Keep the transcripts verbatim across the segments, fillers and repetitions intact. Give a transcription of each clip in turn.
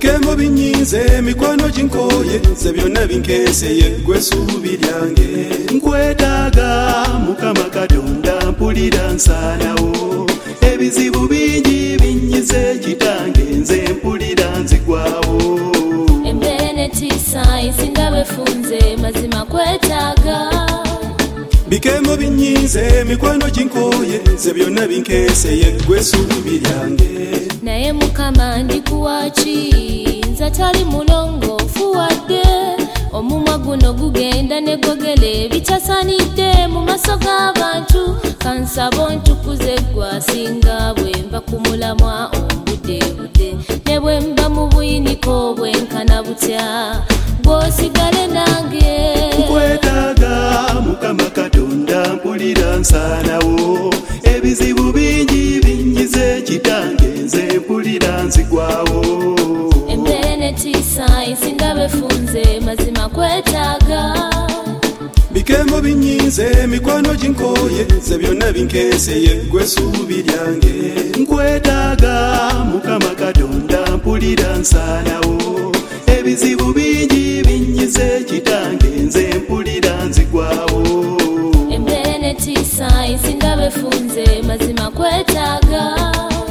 bikemo binyize mikwano jinkoye ze byonna binkeseye gwe suubi lyange nkwetaaga mukama katonda mpulira nsanawo ebizibu bingi binyize kitange nze mpulira nzigwawo embenetisa isinga befunze mazima kwetaaga bikemo binyize mikwano jinkoye ze byonna binkeseye gwe suubi lyange naye mukama ndikuwaki nza tali mulongoofu wadde omumwa guno gugenda negogele bitasanidde mu maso g'abantu kansaba ontukuze gwasinga bwe mba ku mulamwa ombuddeebudde ne bwe mba mu buyiniko bwenkana butya bw'osigale nange nkwetaaga mukama katonda mpulira nsanawo ebizibu bingi binyize kitange nze mpulira nzigwawo embenetisa isinga befunze mazima kwetaaga bikemo binyize mikwano jinkoye ze byonna binkeseye gwe suubi lyange nkwetaaga mukama katonda mpulira nsanawo ebizibu bingi binyize kitange nze mpulira nzigwawo embenetisa isinga befunze mazima kwetaaga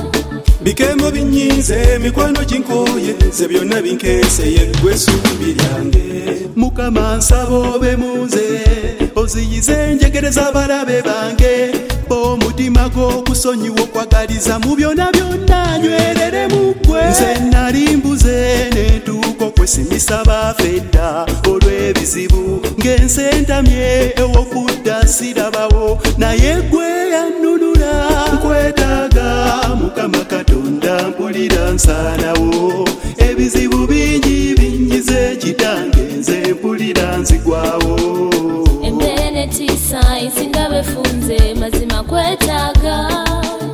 bikemo binyize mikwano jinkoye ze byonna binkeseye gwe suubi lyange mukama nsaba obe muze oziyize enjegereza abalabe bange b'omutima gw'okusonyiwa okwagaliza mu byonna byonna nywerere mu ggwe nze nali mbuze n'entuuko kwesimisa baafedda olw'ebizibu ng'ensi entamye ew'okudda sirabawo naye ggwe yannunula nkwetaaga mukama katonda mpulira nsanawo ebizibu bingi binyize kitange nze mpulira nzigwawo embenetisa isinga befunze mazima kwetaaga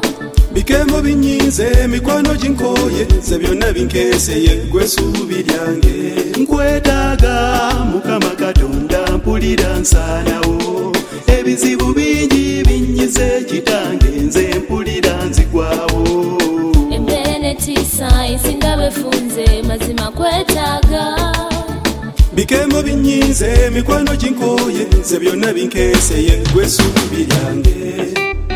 bikemo binyize mikwano jinkoye ze byonna binkeseye gwe suubi lyange nkwetaaga mukama katonda mpulira nsanawo ebizibu bingi binyize kitange nze mpulira nzigwawo embenetisa isinga befunze mazima kwetaaga bikemo binyize mikwano jinkoye ze byonna binkeseye gwe suubi lyange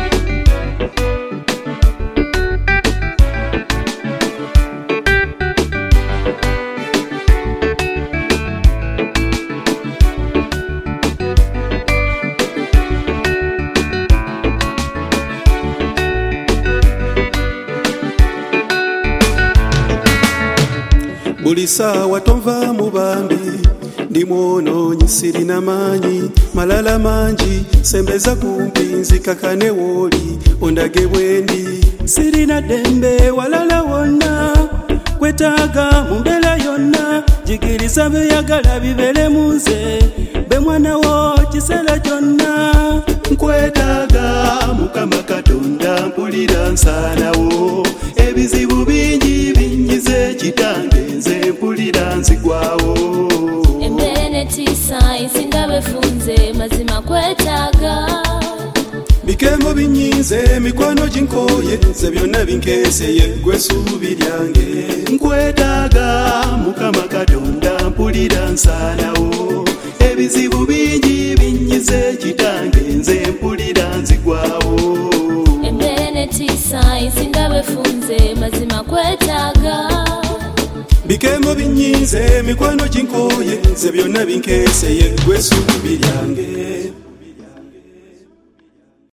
buli saawa tonva mu bambi ndi mwonoonyi sirina maanyi malala mangi sembeza kumpi nzikakane wooli ondage bwendi sirina ddembe walala wonna kwetaaga mu mbeera yonna jigiriza beyagala bibere mu nze be mwana wo kiseera kyonna nkwetaaga mukama katonda mpulira nsanawo ebizibu bingi binyize kitange nze mpulira nzigwawo embenetisa isinga befunze mazima kwetaaga bikemo binyize mikwano jinkoye ze byonna binkeseye gwe suubi lyange nkwetaaga mukama katonda mpulira nsanawo ebizibu bingi binyize kitange nze mpulira nzigwawo embenetisa isinga befunze mazima kwetaaga bikemo binyize mikwano jinkoye ze byonna binkeseye gwe suubi lyange